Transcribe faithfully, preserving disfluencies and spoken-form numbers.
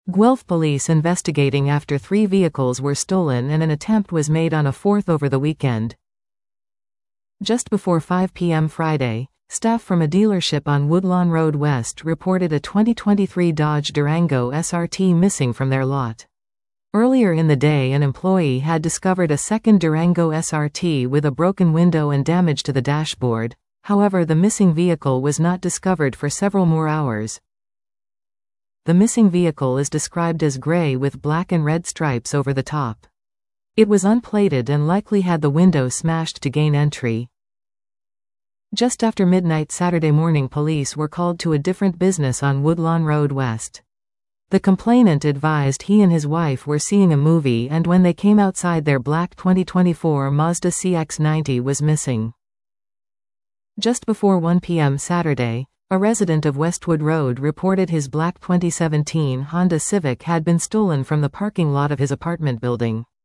Guelph police investigating after three vehicles were stolen and an attempt was made on a fourth over the weekend. Just before five p m Friday, staff from a dealership on Woodlawn Road West reported a twenty twenty-three Dodge Durango S R T missing from their lot. Earlier in the day, an employee had discovered a second Durango S R T with a broken window and damage to the dashboard. However, the missing vehicle was not discovered for several more hours. The missing vehicle is described as gray with black and red stripes over the top. It was unplated and likely had the window smashed to gain entry. Just after midnight Saturday morning, police were called to a different business on Woodlawn Road West. The complainant advised he and his wife were seeing a movie, and when they came outside, their black twenty twenty-four Mazda C X ninety was missing. Just before one p m Saturday, a resident of Westwood Road reported his black twenty seventeen Honda Civic had been stolen from the parking lot of his apartment building.